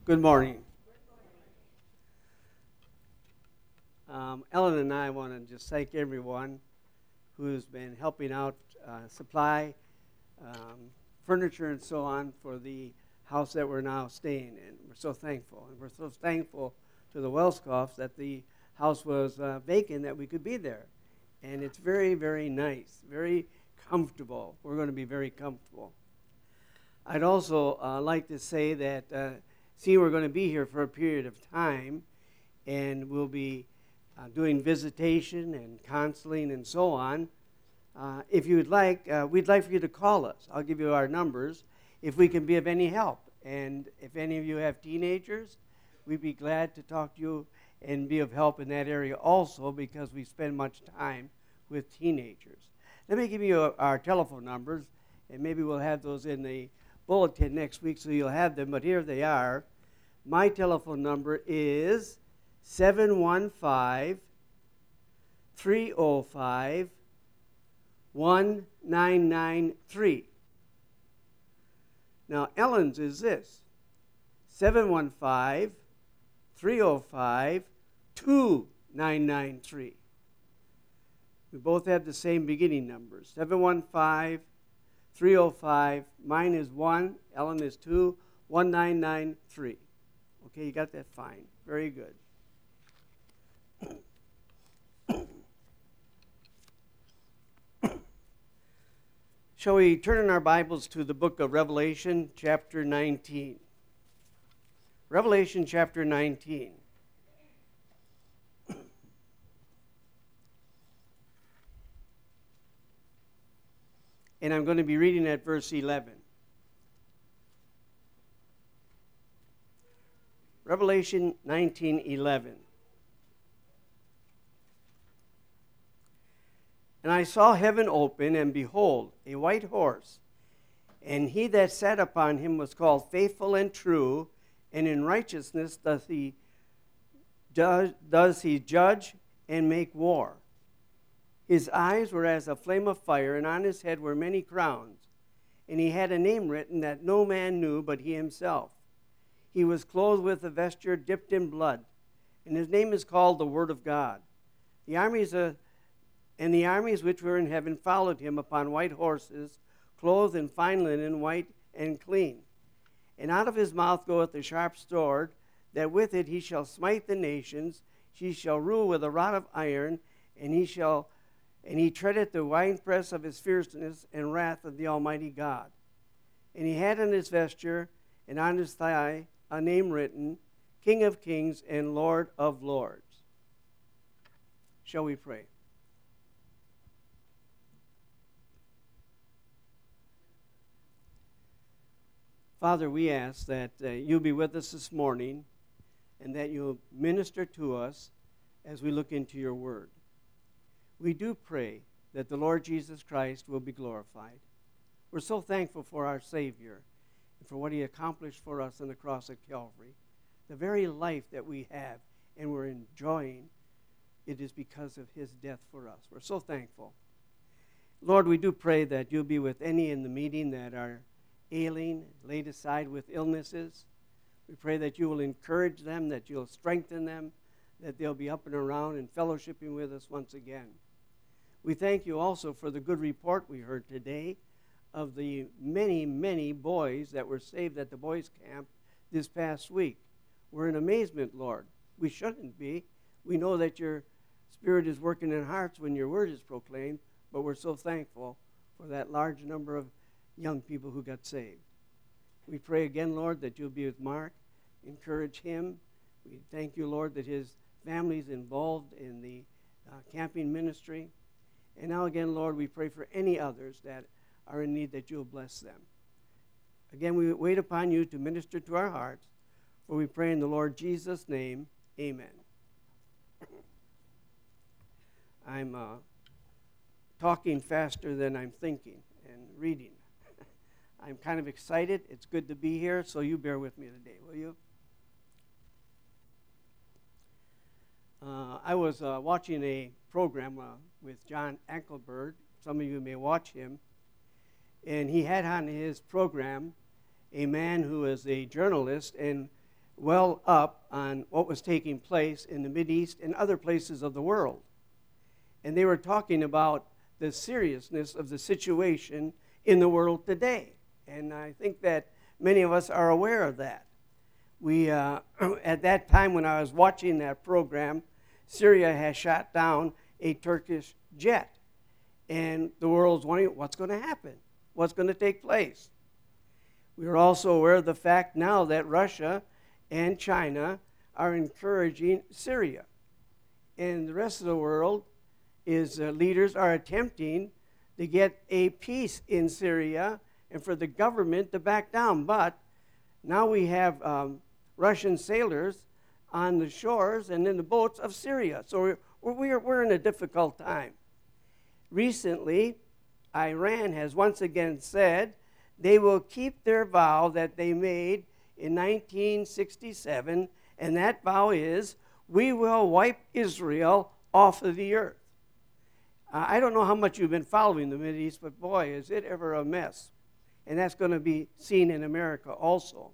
Good morning. Ellen and I want to just thank everyone who's been helping out supply furniture and so on for the house that we're now staying in. We're so thankful. And we're so thankful to the Wellscoffs that the house was vacant, that we could be there. And it's very, very nice, very comfortable. We're going to be very comfortable. I'd also like to say that we're going to be here for a period of time, and we'll be doing visitation and counseling and so on. If you would like, we'd like for you to call us. I'll give you our numbers if we can be of any help. And if any of you have teenagers, we'd be glad to talk to you and be of help in that area also, because we spend much time with teenagers. Let me give you our telephone numbers, and maybe we'll have those in the bulletin next week so you'll have them, but here they are. My telephone number is 715-305-1993. Now, Ellen's is this, 715-305-2993. We both have the same beginning numbers, 715-305. Mine is 1, Ellen is 2, 1993. Okay, you got that? Fine. Very good. Shall we turn in our Bibles to the book of Revelation, chapter 19? Revelation, chapter 19. And I'm going to be reading at verse 11. Revelation 19:11. And I saw heaven open, and behold, a white horse, and he that sat upon him was called Faithful and True, and in righteousness does he judge and make war. His eyes were as a flame of fire, and on his head were many crowns, and he had a name written that no man knew but he himself. He was clothed with a vesture dipped in blood, and his name is called the Word of God. The armies which were in heaven followed him upon white horses, clothed in fine linen, white and clean. And out of his mouth goeth a sharp sword, that with it he shall smite the nations. He shall rule with a rod of iron, and he treadeth the winepress of his fierceness and wrath of the Almighty God. And he had on his vesture and on his thigh a name written, King of Kings and Lord of Lords. Shall we pray? Father, we ask that you'll be with us this morning, and that you'll minister to us as we look into your word. We do pray that the Lord Jesus Christ will be glorified. We're so thankful for our Savior and for what he accomplished for us on the cross at Calvary. The very life that we have and we're enjoying, it is because of his death for us. We're so thankful. Lord, we do pray that you'll be with any in the meeting that are ailing, laid aside with illnesses. We pray that you will encourage them, that you'll strengthen them, that they'll be up and around and fellowshipping with us once again. We thank you also for the good report we heard today of the many, many boys that were saved at the boys' camp this past week. We're in amazement, Lord. We shouldn't be. We know that your Spirit is working in hearts when your word is proclaimed, but we're so thankful for that large number of young people who got saved. We pray again, Lord, that you'll be with Mark, encourage him. We thank you, Lord, that his family is involved in the camping ministry. And now again, Lord, we pray for any others that are in need, that you'll bless them. Again, we wait upon you to minister to our hearts, for we pray in the Lord Jesus' name, amen. I'm talking faster than I'm thinking and reading. I'm kind of excited. It's good to be here, so you bear with me today, will you? I was watching a program with John Ankelberg. Some of you may watch him. And he had on his program a man who is a journalist and well up on what was taking place in the Mideast and other places of the world. And they were talking about the seriousness of the situation in the world today. And I think that many of us are aware of that. We, at that time when I was watching that program, Syria has shot down a Turkish jet. And the world's wondering, what's going to happen? What's going to take place? We are also aware of the fact now that Russia and China are encouraging Syria. And the rest of the world leaders are attempting to get a peace in Syria and for the government to back down. But now we have Russian sailors on the shores and in the boats of Syria. So we're in a difficult time. Recently, Iran has once again said they will keep their vow that they made in 1967, and that vow is, we will wipe Israel off of the earth. I don't know how much you've been following the Mideast, but boy, is it ever a mess. And that's going to be seen in America also.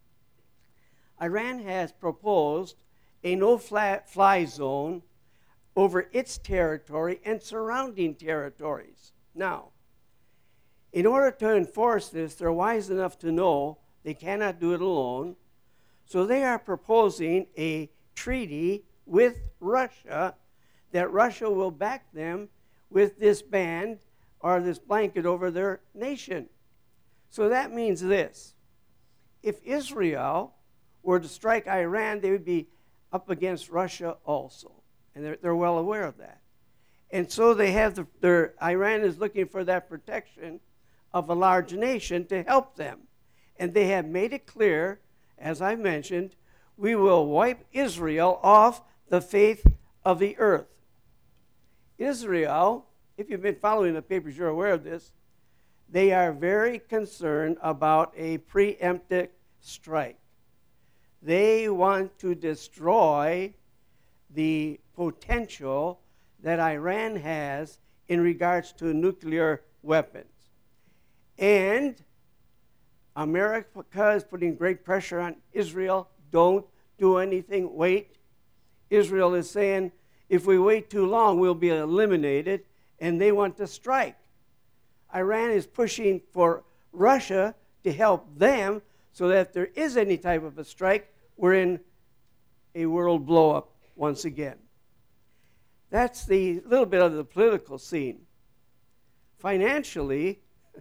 Iran has proposed a no-fly zone over its territory and surrounding territories. Now, in order to enforce this, they're wise enough to know they cannot do it alone. So they are proposing a treaty with Russia that Russia will back them with this band or this blanket over their nation. So that means this. If Israel were to strike Iran, they would be up against Russia also. And they're well aware of that. And so they have Iran is looking for that protection of a large nation to help them. And they have made it clear, as I mentioned, we will wipe Israel off the face of the earth. Israel, if you've been following the papers, you're aware of this, they are very concerned about a preemptive strike. They want to destroy the potential that Iran has in regards to nuclear weapons. And America is putting great pressure on Israel. Don't do anything. Wait. Israel is saying, if we wait too long, we'll be eliminated, and they want to strike. Iran is pushing for Russia to help them so that if there is any type of a strike, we're in a world blow-up once again. That's the little bit of the political scene. Financially,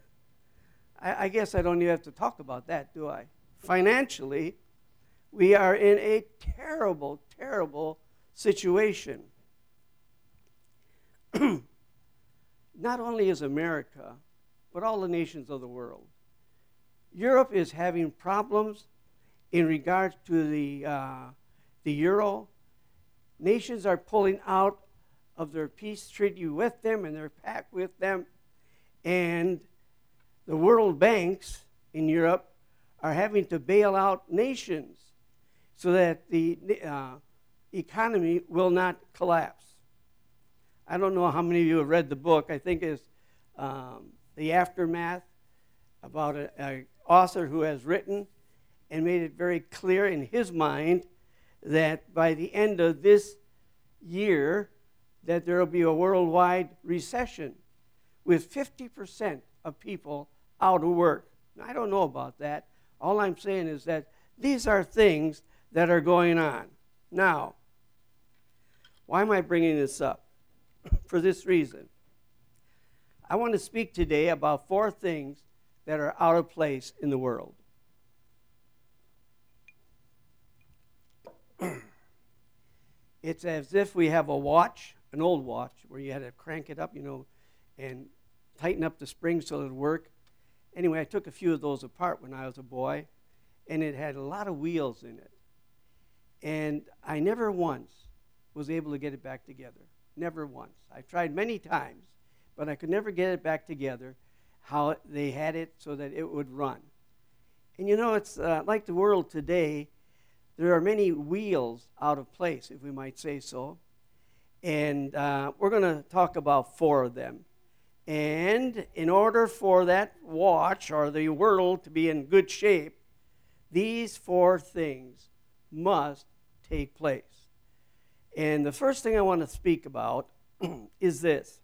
I guess I don't even have to talk about that, do I? Financially, we are in a terrible, terrible situation. Not only is America, but all the nations of the world. Europe is having problems in regards to the euro. Nations are pulling out of their peace treaty with them and their pact with them. And the world banks in Europe are having to bail out nations so that the economy will not collapse. I don't know how many of you have read the book. I think it's The Aftermath, about an author who has written and made it very clear in his mind that by the end of this year, that there will be a worldwide recession with 50% of people out of work. Now, I don't know about that. All I'm saying is that these are things that are going on. Now, why am I bringing this up? For this reason. I want to speak today about 4 things that are out of place in the world. It's as if we have a watch, an old watch, where you had to crank it up, and tighten up the springs so it would work. Anyway, I took a few of those apart when I was a boy, and it had a lot of wheels in it. And I never once was able to get it back together. Never once. I tried many times, but I could never get it back together, how they had it so that it would run. And it's like the world today. There are many wheels out of place, if we might say so. And we're going to talk about 4 of them. And in order for that watch or the world to be in good shape, these 4 things must take place. And the first thing I want to speak about is this,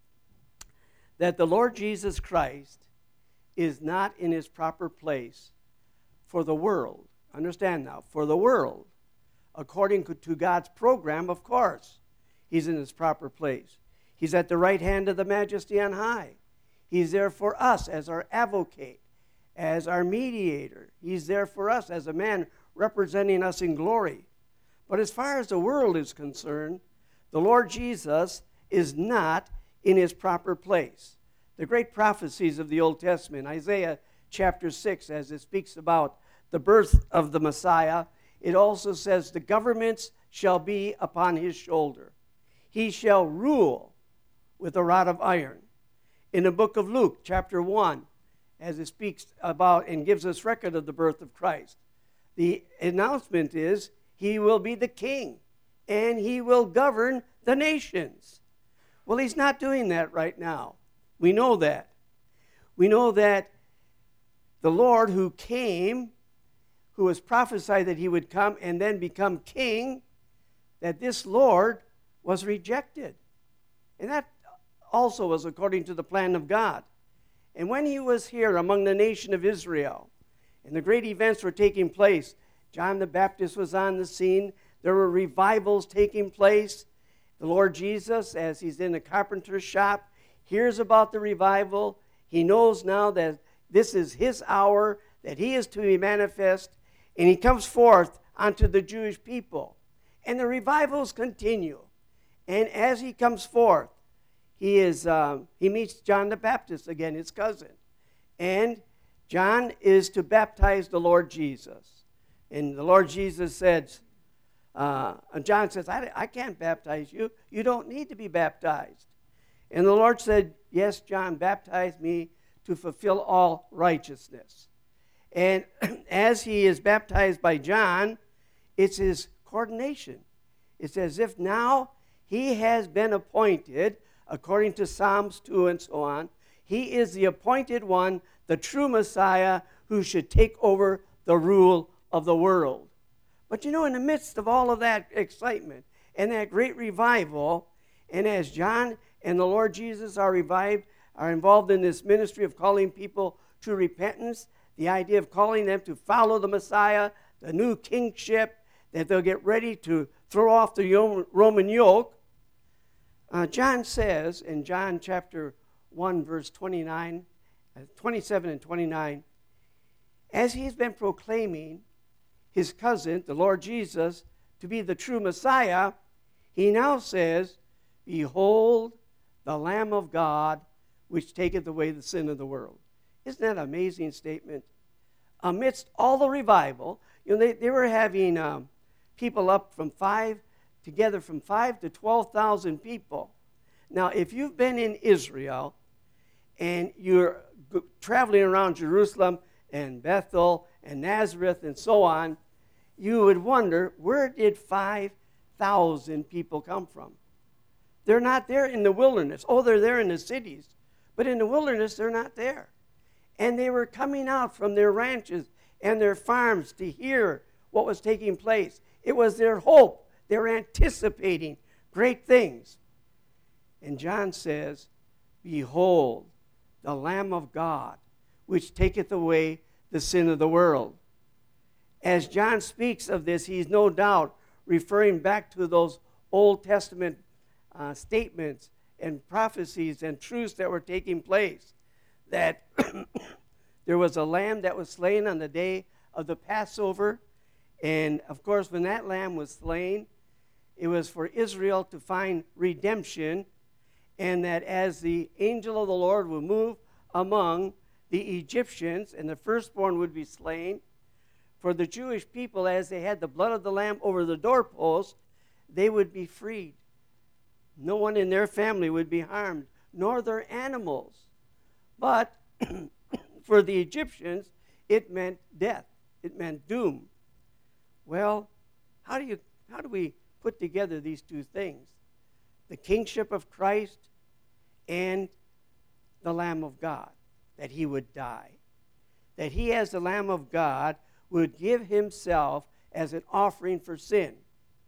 that the Lord Jesus Christ is not in his proper place for the world. Understand now, for the world. According to God's program, of course, he's in his proper place. He's at the right hand of the Majesty on high. He's there for us as our advocate, as our mediator. He's there for us as a man representing us in glory. But as far as the world is concerned, the Lord Jesus is not in his proper place. The great prophecies of the Old Testament, Isaiah chapter 6, as it speaks about the birth of the Messiah, it also says, the governments shall be upon his shoulder. He shall rule with a rod of iron. In the book of Luke, chapter 1, as it speaks about and gives us record of the birth of Christ, the announcement is, he will be the king, and he will govern the nations. Well, he's not doing that right now. We know that. We know that the Lord who came, who was prophesied that he would come and then become king, that this Lord was rejected. And that also was according to the plan of God. And when he was here among the nation of Israel, and the great events were taking place, John the Baptist was on the scene. There were revivals taking place. The Lord Jesus, as he's in the carpenter's shop, hears about the revival. He knows now that this is his hour, that he is to be manifest, and he comes forth unto the Jewish people. And the revivals continue. And as he comes forth, he meets John the Baptist again, his cousin. And John is to baptize the Lord Jesus. And the Lord Jesus says, and John says, I can't baptize you. You don't need to be baptized. And the Lord said, yes, John, baptize me to fulfill all righteousness. And as he is baptized by John, it's his coordination. It's as if now he has been appointed, according to Psalms 2 and so on, he is the appointed one, the true Messiah, who should take over the rule of the world. But you know, in the midst of all of that excitement and that great revival, and as John and the Lord Jesus are involved in this ministry of calling people to repentance, the idea of calling them to follow the Messiah, the new kingship, that they'll get ready to throw off the Roman yoke. John says in John chapter 1, verse 27 and 29, as he's been proclaiming his cousin, the Lord Jesus, to be the true Messiah, he now says, behold, the Lamb of God, which taketh away the sin of the world. Isn't that an amazing statement? Amidst all the revival, you know, they were having people up from 5 to 12,000 people. Now, if you've been in Israel and you're traveling around Jerusalem and Bethel and Nazareth and so on, you would wonder, where did 5,000 people come from? They're not there in the wilderness. Oh, they're there in the cities. But in the wilderness, they're not there. And they were coming out from their ranches and their farms to hear what was taking place. It was their hope. They were anticipating great things. And John says, behold, the Lamb of God, which taketh away the sin of the world. As John speaks of this, he's no doubt referring back to those Old Testament statements and prophecies and truths that were taking place, that there was a lamb that was slain on the day of the Passover, and of course when that lamb was slain, it was for Israel to find redemption, and that as the angel of the Lord would move among the Egyptians and the firstborn would be slain, for the Jewish people, as they had the blood of the lamb over the doorpost, they would be freed. No one in their family would be harmed, nor their animals. But for the Egyptians, it meant death. It meant doom. Well, how do we put together these two things? The kingship of Christ and the Lamb of God, that he would die. That he, as the Lamb of God, would give himself as an offering for sin.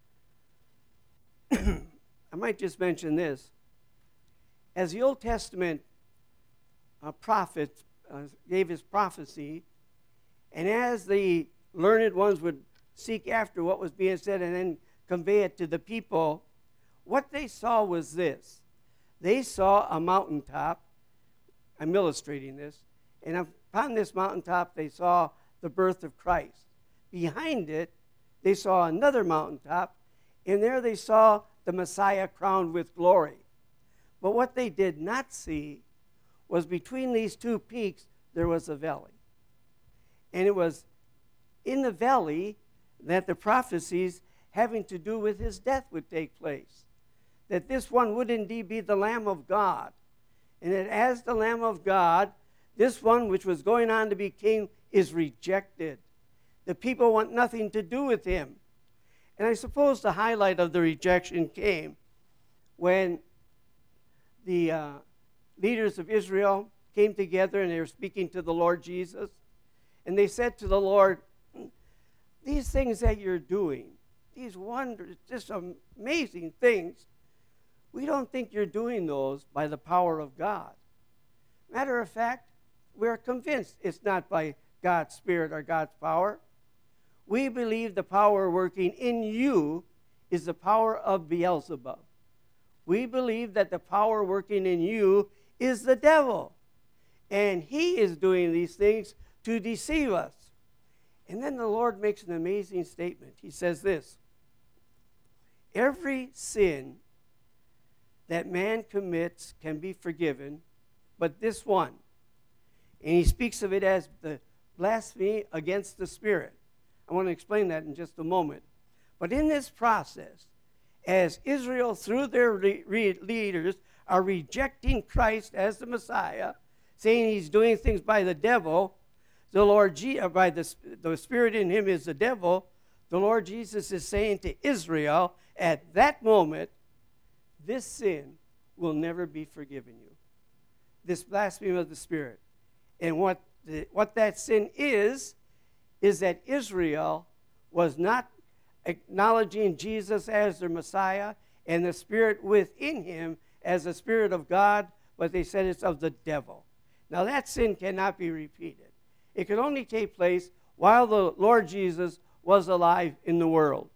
I might just mention this. As the Old Testament prophet gave his prophecy, and as the learned ones would seek after what was being said and then convey it to the people, what they saw was this. They saw a mountaintop. I'm illustrating this. And upon this mountaintop, they saw the birth of Christ. Behind it, they saw another mountaintop, and there they saw the Messiah crowned with glory. But what they did not see was between these two peaks, there was a valley. And it was in the valley that the prophecies having to do with his death would take place. That this one would indeed be the Lamb of God. And that as the Lamb of God, this one which was going on to be king is rejected. The people want nothing to do with him. And I suppose the highlight of the rejection came when the leaders of Israel came together and they were speaking to the Lord Jesus. And they said to the Lord, these things that you're doing, these wonders, just amazing things, we don't think you're doing those by the power of God. Matter of fact, we're convinced it's not by God's Spirit or God's power. We believe the power working in you is the power of Beelzebub. We believe that the power working in you is the devil. And he is doing these things to deceive us. And then the Lord makes an amazing statement. He says this: every sin that man commits can be forgiven, but this one. And he speaks of it as the blasphemy against the Spirit. I want to explain that in just a moment. But in this process, as Israel, through their leaders, are rejecting Christ as the Messiah, saying he's doing things by the devil, the Lord by the Spirit in him is the devil, the Lord Jesus is saying to Israel at that moment, this sin will never be forgiven you. This blasphemy of the Spirit. And what that sin is that Israel was not acknowledging Jesus as their Messiah and the Spirit within him as the Spirit of God, but they said it's of the devil. Now that sin cannot be repeated. It could only take place while the Lord Jesus was alive in the world.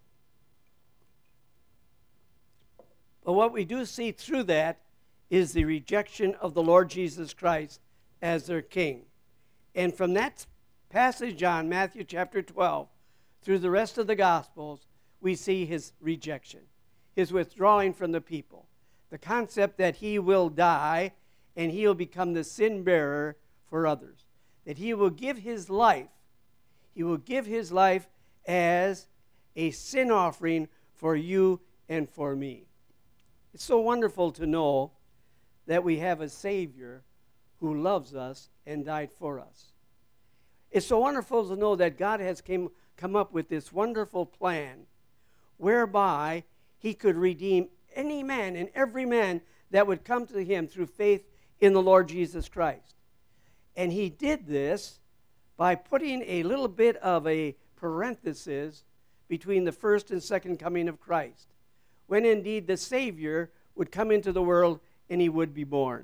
But what we do see through that is the rejection of the Lord Jesus Christ as their king. And from that passage on Matthew chapter 12 through the rest of the Gospels, we see his rejection, his withdrawing from the people, the concept that he will die and he will become the sin bearer for others, that he will give his life. He will give his life as a sin offering for you and for me. It's so wonderful to know that we have a Savior who loves us and died for us. It's so wonderful to know that God has come up with this wonderful plan whereby he could redeem any man and every man that would come to him through faith in the Lord Jesus Christ. And he did this by putting a little bit of a parenthesis between the first and second coming of Christ, when indeed the Savior would come into the world and he would be born.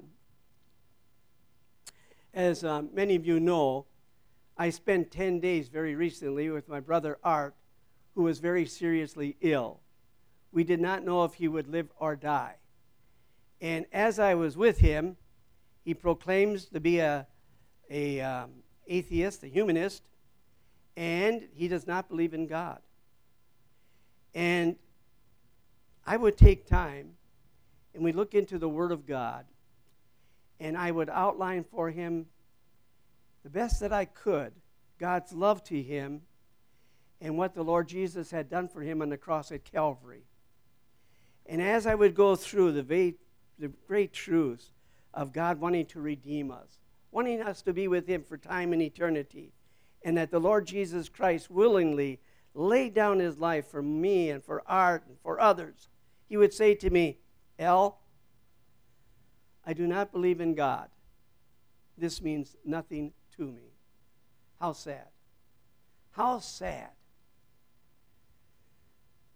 As many of you know, I spent 10 days very recently with my brother Art, who was very seriously ill. We did not know if he would live or die. And as I was with him, he proclaims to be a atheist, a humanist, and he does not believe in God. And I would take time and we'd look into the Word of God, and I would outline for him the best that I could God's love to him and what the Lord Jesus had done for him on the cross at Calvary. And as I would go through the great truths of God wanting to redeem us, wanting us to be with him for time and eternity, and that the Lord Jesus Christ willingly laid down his life for me and for Art and for others, he would say to me, "El, I do not believe in God. This means nothing to me." How sad. How sad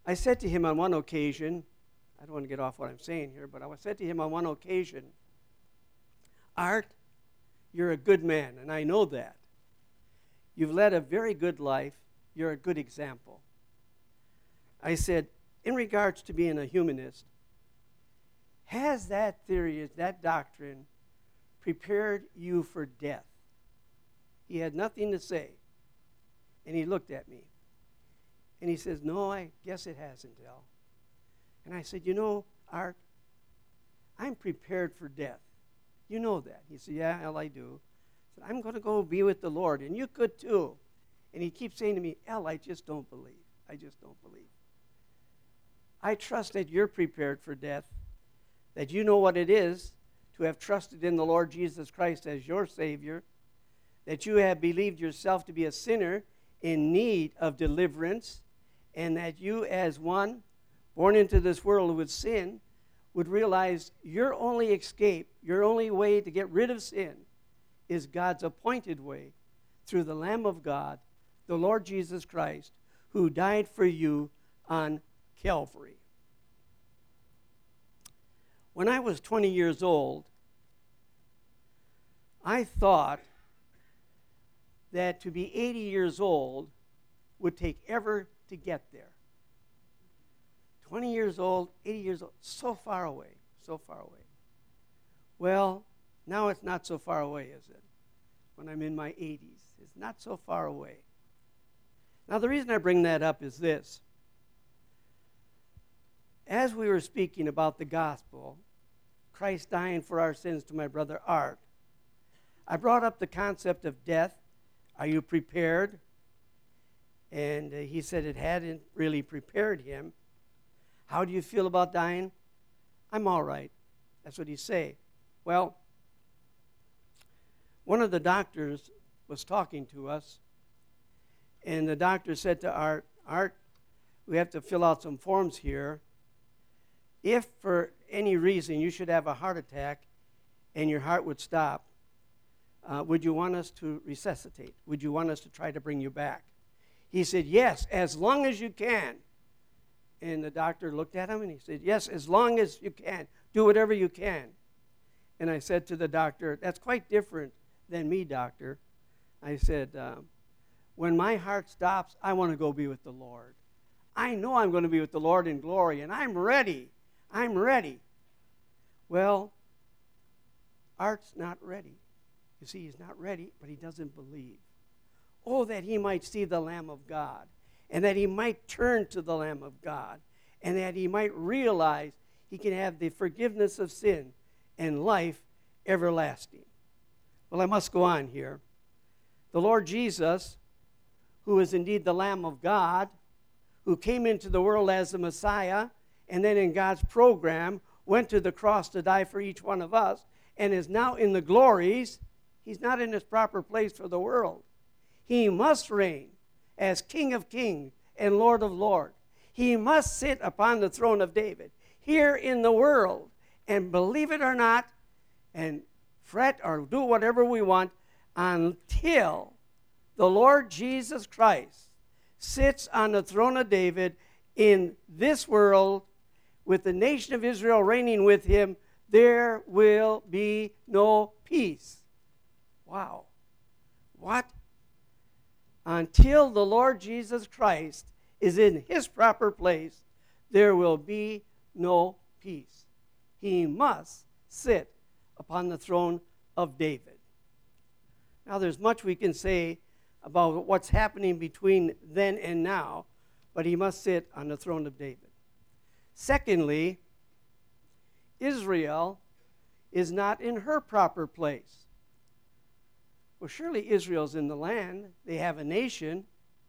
I said to him on one occasion, I don't want to get off what I'm saying here, but I said to him on one occasion, Art, you're a good man, and I know that. You've led a very good life. You're a good example. I said, in regards to being a humanist, has that theory, that doctrine, prepared you for death? He had nothing to say. And he looked at me. And he says, no, I guess it hasn't, El. And I said, you know, Art, I'm prepared for death. You know that. He said, yeah, El, I do. I said, I'm going to go be with the Lord, and you could too. And he keeps saying to me, El, I just don't believe. I just don't believe. I trust that you're prepared for death, that you know what it is to have trusted in the Lord Jesus Christ as your Savior, that you have believed yourself to be a sinner in need of deliverance, and that you, as one born into this world with sin, would realize your only escape, your only way to get rid of sin is God's appointed way through the Lamb of God, the Lord Jesus Christ, who died for you on Calvary. When I was 20 years old, I thought that to be 80 years old would take ever to get there. 20 years old, 80 years old, so far away, so far away. Well, now it's not so far away, is it? When I'm in my 80s, it's not so far away. Now, the reason I bring that up is this. As we were speaking about the gospel, Christ dying for our sins to my brother Art, I brought up the concept of death. Are you prepared? And he said it hadn't really prepared him. How do you feel about dying? I'm all right. That's what he said. Well, one of the doctors was talking to us, and the doctor said to Art, Art, we have to fill out some forms here. If for any reason you should have a heart attack and your heart would stop, would you want us to resuscitate? Would you want us to try to bring you back? He said, yes, as long as you can. And the doctor looked at him and he said, yes, as long as you can. Do whatever you can. And I said to the doctor, that's quite different than me, doctor. I said, when my heart stops, I want to go be with the Lord. I know I'm going to be with the Lord in glory, and I'm ready. I'm ready. Well, Art's not ready. You see, he's not ready, but he doesn't believe. Oh, that he might see the Lamb of God, and that he might turn to the Lamb of God, and that he might realize he can have the forgiveness of sin and life everlasting. Well, I must go on here. The Lord Jesus, who is indeed the Lamb of God, who came into the world as the Messiah, and then in God's program went to the cross to die for each one of us, and is now in the glories, he's not in his proper place for the world. He must reign as King of Kings and Lord of Lords. He must sit upon the throne of David here in the world, and believe it or not, and fret or do whatever we want until the Lord Jesus Christ sits on the throne of David in this world with the nation of Israel reigning with him, there will be no peace. Wow. What? Until the Lord Jesus Christ is in his proper place, there will be no peace. He must sit upon the throne of David. Now, there's much we can say about what's happening between then and now, but he must sit on the throne of David. Secondly, Israel is not in her proper place. Well, surely Israel's in the land. They have a nation,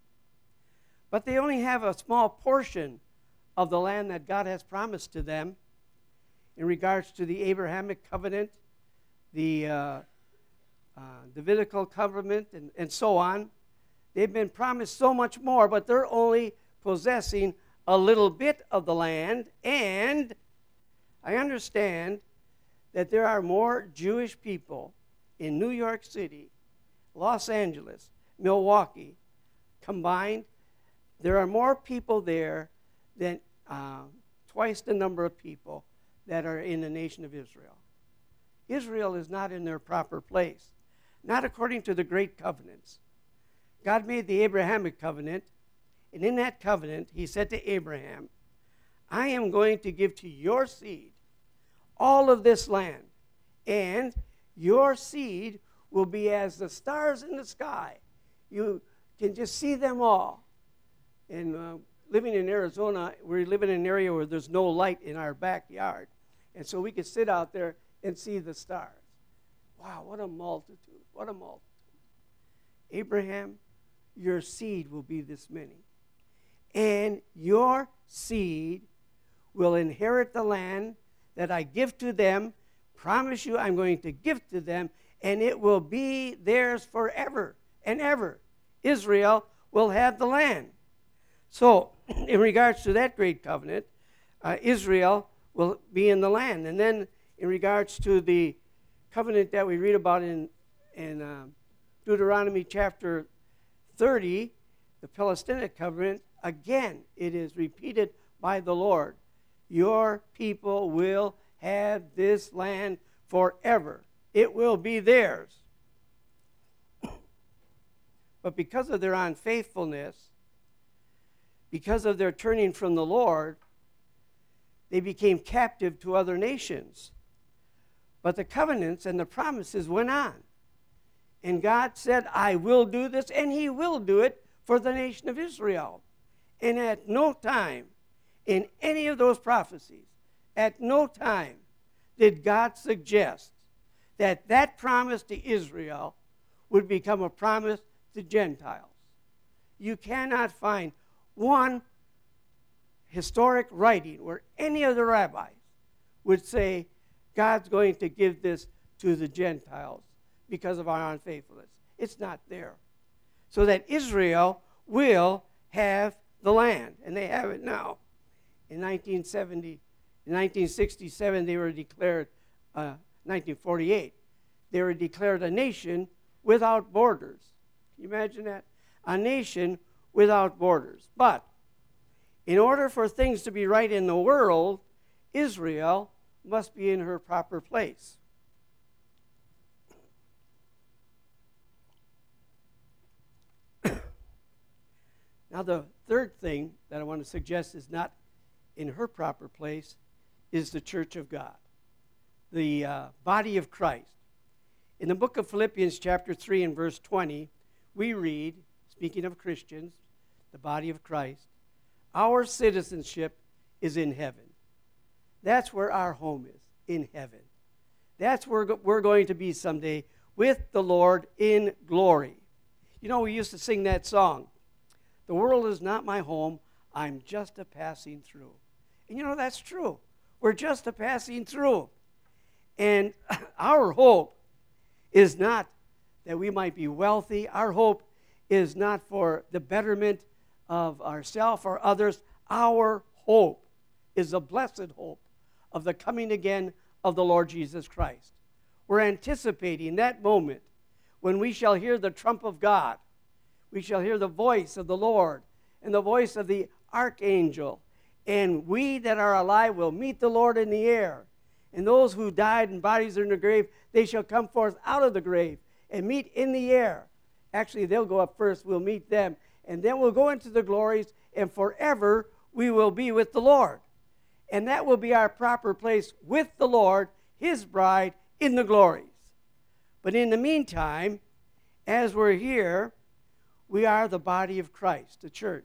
but they only have a small portion of the land that God has promised to them in regards to the Abrahamic covenant, the Davidical covenant, and so on. They've been promised so much more, but they're only possessing a little bit of the land. And I understand that there are more Jewish people in New York City, Los Angeles, Milwaukee combined. There are more people there than twice the number of people that are in the nation of Israel. Israel is not in their proper place, not according to the great covenants. God made the Abrahamic covenant, and in that covenant, he said to Abraham, I am going to give to your seed all of this land, and your seed will be as the stars in the sky. You can just see them all. And living in Arizona, we live in an area where there's no light in our backyard. And so we could sit out there and see the stars. Wow, what a multitude, what a multitude. Abraham, your seed will be this many. And your seed will inherit the land that I give to them. Promise you I'm going to give to them, and it will be theirs forever and ever. Israel will have the land. So, in regards to that great covenant, Israel will be in the land. And then, in regards to the covenant that we read about in Deuteronomy chapter 30, the Palestinian covenant, again, it is repeated by the Lord. Your people will have this land forever. It will be theirs. But because of their unfaithfulness, because of their turning from the Lord, they became captive to other nations. But the covenants and the promises went on. And God said, I will do this, and he will do it for the nation of Israel. And at no time in any of those prophecies, at no time did God suggest that that promise to Israel would become a promise to Gentiles. You cannot find one historic writing where any of the rabbis would say God's going to give this to the Gentiles because of our unfaithfulness. It's not there. So that Israel will have the land, and they have it now. In 1967, they were declared, 1948, they were declared a nation without borders. Can you imagine that? A nation without borders. But in order for things to be right in the world, Israel must be in her proper place. Now, the third thing that I want to suggest is not in her proper place is the church of God, the body of Christ. In the book of Philippians chapter 3 and verse 20, we read, speaking of Christians, the body of Christ, our citizenship is in heaven. That's where our home is, in heaven. That's where we're going to be someday with the Lord in glory. You know, we used to sing that song, the world is not my home, I'm just a passing through. And you know, that's true. We're just a passing through. And our hope is not that we might be wealthy. Our hope is not for the betterment of ourselves or others. Our hope is a blessed hope of the coming again of the Lord Jesus Christ. We're anticipating that moment when we shall hear the trump of God. We shall hear the voice of the Lord and the voice of the archangel. And we that are alive will meet the Lord in the air. And those who died and bodies are in the grave, they shall come forth out of the grave and meet in the air. Actually, they'll go up first. We'll meet them. And then we'll go into the glories, and forever we will be with the Lord. And that will be our proper place with the Lord, his bride, in the glories. But in the meantime, as we're here, we are the body of Christ, the church.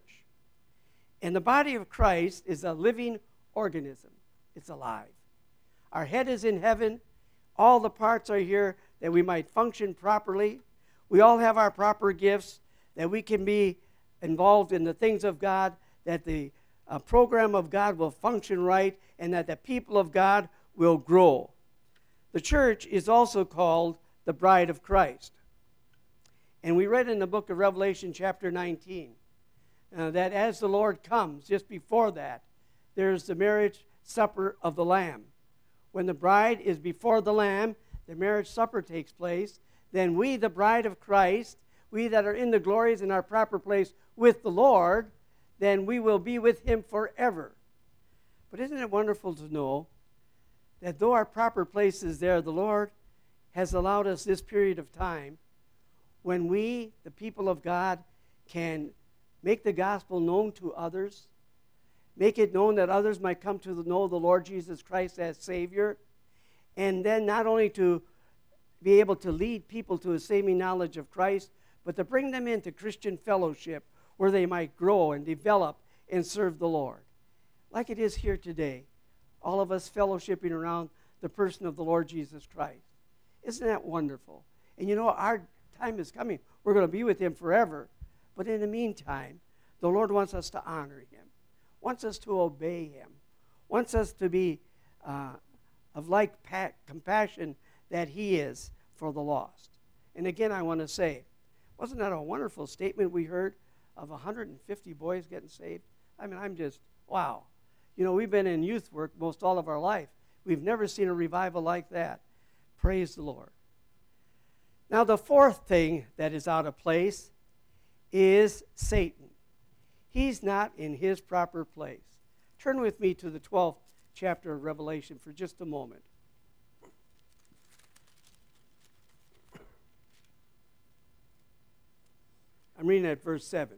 And the body of Christ is a living organism. It's alive. Our head is in heaven. All the parts are here that we might function properly. We all have our proper gifts, that we can be involved in the things of God, that the program of God will function right, and that the people of God will grow. The church is also called the bride of Christ. And we read in the book of Revelation chapter 19 that as the Lord comes, just before that, there's the marriage supper of the Lamb. When the bride is before the Lamb, the marriage supper takes place. Then we, the bride of Christ, we that are in the glories in our proper place with the Lord, then we will be with him forever. But isn't it wonderful to know that though our proper place is there, the Lord has allowed us this period of time when we, the people of God, can make the gospel known to others, make it known that others might come to know the Lord Jesus Christ as Savior, and then not only to be able to lead people to a saving knowledge of Christ, but to bring them into Christian fellowship where they might grow and develop and serve the Lord. Like it is here today, all of us fellowshipping around the person of the Lord Jesus Christ. Isn't that wonderful? And you know, our time is coming. We're going to be with him forever. But in the meantime, the Lord wants us to honor him, wants us to obey him, wants us to be of like compassion that he is for the lost. And again, I want to say, wasn't that a wonderful statement we heard of 150 boys getting saved? I mean, I'm just, wow. You know, we've been in youth work most all of our life. We've never seen a revival like that. Praise the Lord. Now, the fourth thing that is out of place is Satan. He's not in his proper place. Turn with me to the 12th chapter of Revelation for just a moment. I'm reading at verse 7.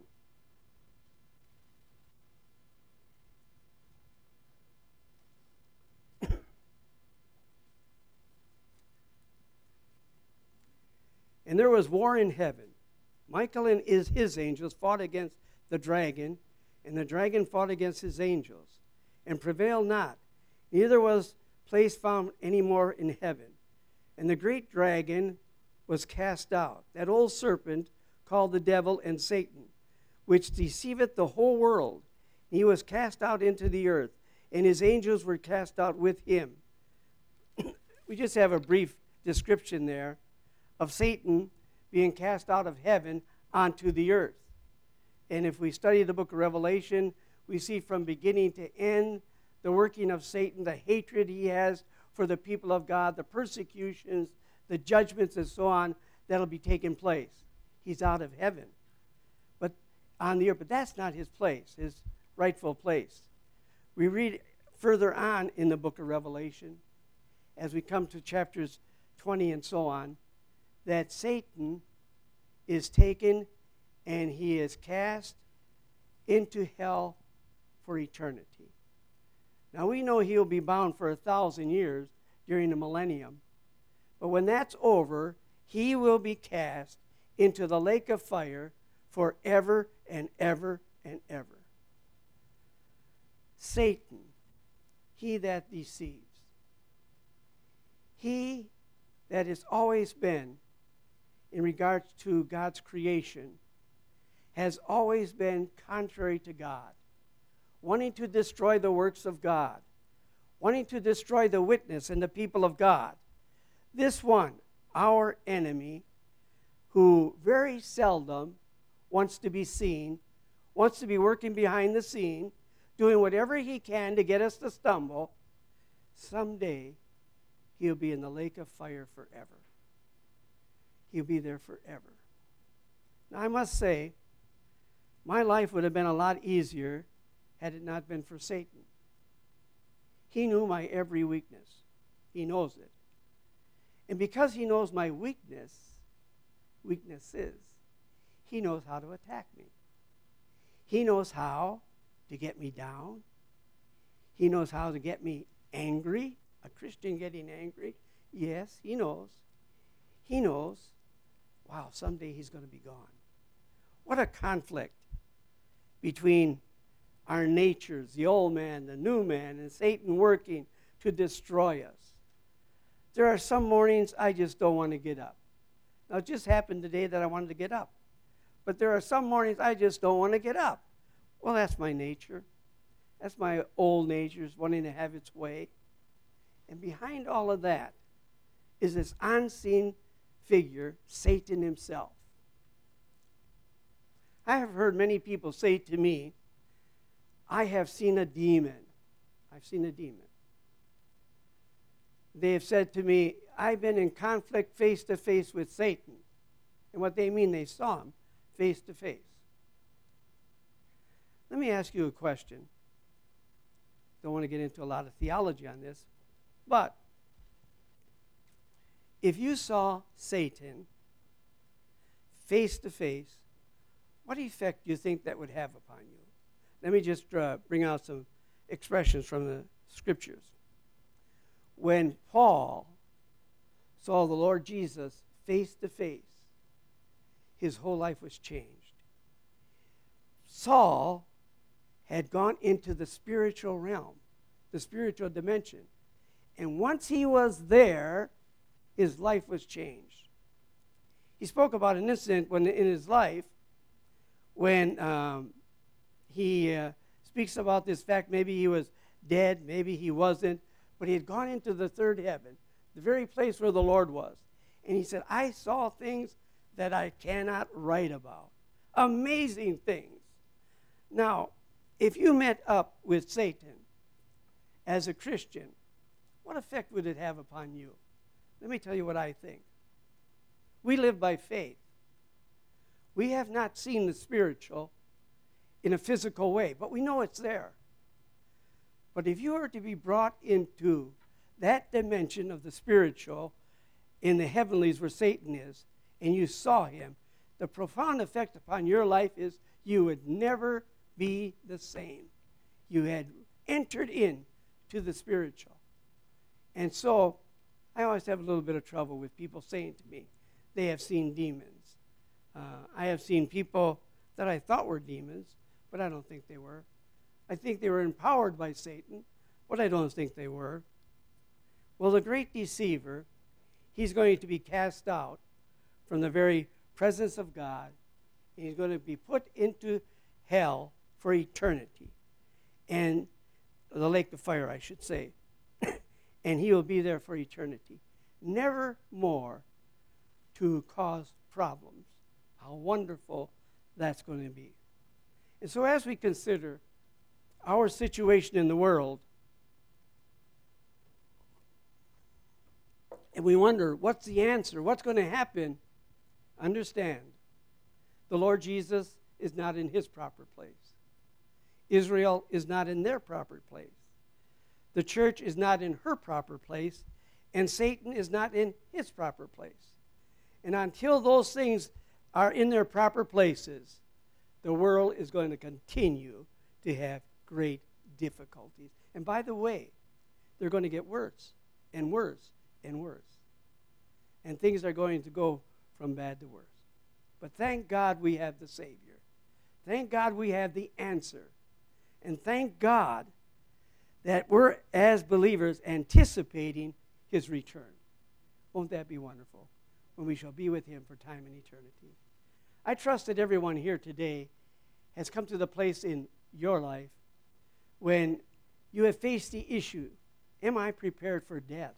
And there was war in heaven. Michael and his angels fought against the dragon, and the dragon fought against his angels, and prevailed not. Neither was place found any more in heaven. And the great dragon was cast out, that old serpent called the devil and Satan, which deceiveth the whole world. He was cast out into the earth, and his angels were cast out with him. We just have a brief description there of Satan being cast out of heaven onto the earth. And if we study the book of Revelation, we see from beginning to end the working of Satan, the hatred he has for the people of God, the persecutions, the judgments, and so on that'll be taking place. He's out of heaven, but on the earth. But that's not his place, his rightful place. We read further on in the book of Revelation, as we come to chapters 20 and so on, that Satan is taken and he is cast into hell for eternity. Now we know he'll be bound for 1,000 years during the millennium, but when that's over, he will be cast into the lake of fire forever and ever and ever. Satan, he that deceives, he that has always been, in regards to God's creation, has always been contrary to God, wanting to destroy the works of God, wanting to destroy the witness and the people of God. This one, our enemy, who very seldom wants to be seen, wants to be working behind the scene, doing whatever he can to get us to stumble, someday he'll be in the lake of fire forever. He'll be there forever. Now, I must say, my life would have been a lot easier had it not been for Satan. He knew my every weakness. He knows it. And because he knows my weaknesses, he knows how to attack me. He knows how to get me down. He knows how to get me angry. A Christian getting angry. Yes, he knows. He knows, wow, someday he's going to be gone. What a conflict between our natures, the old man, the new man, and Satan working to destroy us. There are some mornings I just don't want to get up. Now, it just happened today that I wanted to get up. But there are some mornings I just don't want to get up. Well, that's my nature. That's my old nature, wanting to have its way. And behind all of that is this unseen figure, Satan himself. I have heard many people say to me, I have seen a demon. I've seen a demon. They have said to me, I've been in conflict face to face with Satan. And what they mean, they saw him face to face. Let Let me ask you a question. Don't want to get into a lot of theology on this, but if you saw Satan face to face, what effect do you think that would have upon you? Let me just bring out some expressions from the scriptures. When Paul saw the Lord Jesus face to face, his whole life was changed. Saul had gone into the spiritual realm, the spiritual dimension. And once he was there, his life was changed. He spoke about an incident in his life when he speaks about this fact. Maybe he was dead, maybe he wasn't, but he had gone into the third heaven, the very place where the Lord was. And he said, I saw things that I cannot write about. Amazing things. Now, if you met up with Satan as a Christian, what effect would it have upon you? Let me tell you what I think. We live by faith. We have not seen the spiritual in a physical way, but we know it's there. But if you were to be brought into that dimension of the spiritual in the heavenlies where Satan is, and you saw him, the profound effect upon your life is you would never be the same. You had entered into the spiritual. And so I always have a little bit of trouble with people saying to me they have seen demons. I have seen people that I thought were demons, but I don't think they were. I think they were empowered by Satan, but I don't think they were. Well, the great deceiver, he's going to be cast out from the very presence of God. And he's going to be put into hell for eternity. And the lake of fire, I should say. And he will be there for eternity. Never more to cause problems. How wonderful that's going to be. And so as we consider our situation in the world, and we wonder, what's the answer? What's going to happen? Understand, the Lord Jesus is not in his proper place. Israel is not in their proper place. The church is not in her proper place, and Satan is not in his proper place. And until those things are in their proper places, the world is going to continue to have great difficulties. And by the way, they're going to get worse and worse and worse. And things are going to go from bad to worse. But thank God we have the Savior. Thank God we have the answer. And thank God that we're, as believers, anticipating his return. Won't that be wonderful? When we shall be with him for time and eternity. I trust that everyone here today has come to the place in your life when you have faced the issue, am I prepared for death?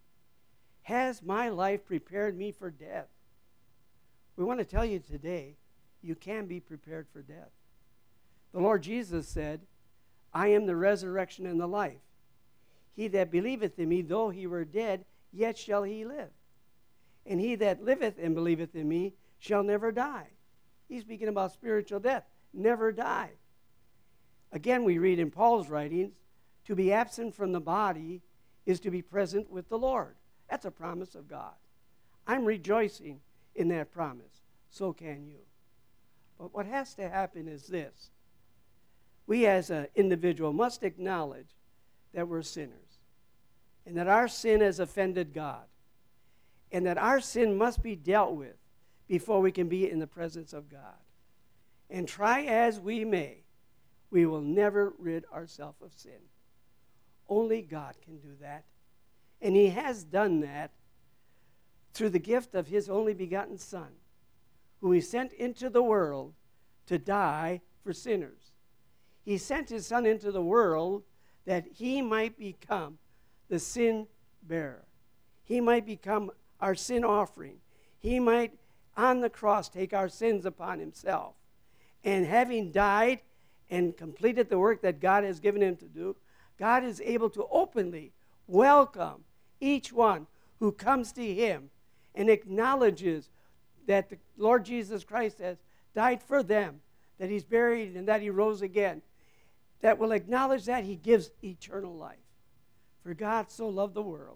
Has my life prepared me for death? We want to tell you today, you can be prepared for death. The Lord Jesus said, I am the resurrection and the life. He that believeth in me, though he were dead, yet shall he live. And he that liveth and believeth in me shall never die. He's speaking about spiritual death, never die. Again, we read in Paul's writings, to be absent from the body is to be present with the Lord. That's a promise of God. I'm rejoicing in that promise. So can you. But what has to happen is this. We as an individual must acknowledge that we're sinners and that our sin has offended God and that our sin must be dealt with before we can be in the presence of God. And try as we may, we will never rid ourselves of sin. Only God can do that. And he has done that through the gift of his only begotten Son, who he sent into the world to die for sinners. He sent his Son into the world that he might become the sin bearer. He might become our sin offering. He might, on the cross, take our sins upon himself. And having died and completed the work that God has given him to do, God is able to openly welcome each one who comes to him and acknowledges that the Lord Jesus Christ has died for them, that he's buried and that he rose again. that will acknowledge that he gives eternal life. For God so loved the world,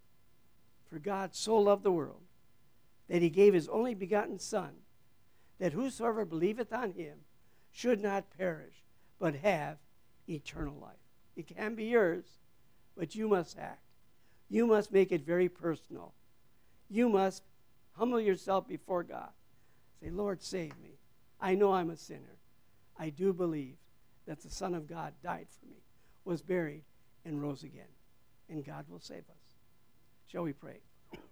that he gave his only begotten Son, that whosoever believeth on him should not perish, but have eternal life. It can be yours, but you must act. You must make it very personal. You must humble yourself before God. Say, Lord, save me. I know I'm a sinner. I do believe that the Son of God died for me, was buried, and rose again. And God will save us. Shall we pray?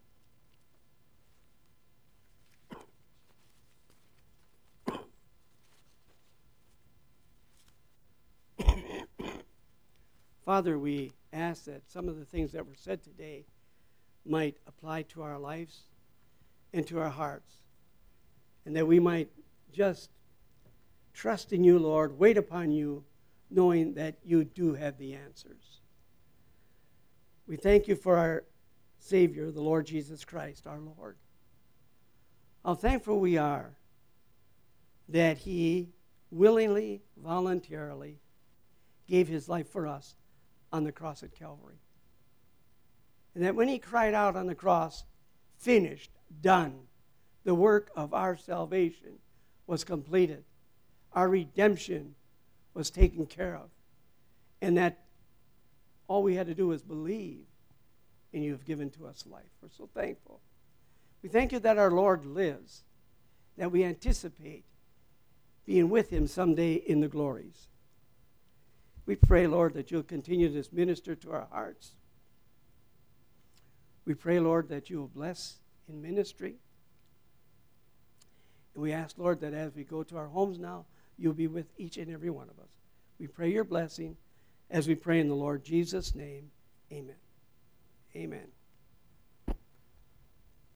Father, we ask that some of the things that were said today might apply to our lives and to our hearts, and that we might just trust in you, Lord, wait upon you, knowing that you do have the answers. We thank you for our Savior, the Lord Jesus Christ, our Lord. How thankful we are that he willingly, voluntarily gave his life for us on the cross at Calvary. And that when he cried out on the cross, finished, done, the work of our salvation was completed. Our redemption was taken care of. And that all we had to do was believe, and you have given to us life. We're so thankful. We thank you that our Lord lives, that we anticipate being with him someday in the glories. We pray, Lord, that you'll continue to minister to our hearts. We pray, Lord, that you will bless in ministry. And we ask, Lord, that as we go to our homes now, you'll be with each and every one of us. We pray your blessing as we pray in the Lord Jesus' name. Amen. Amen.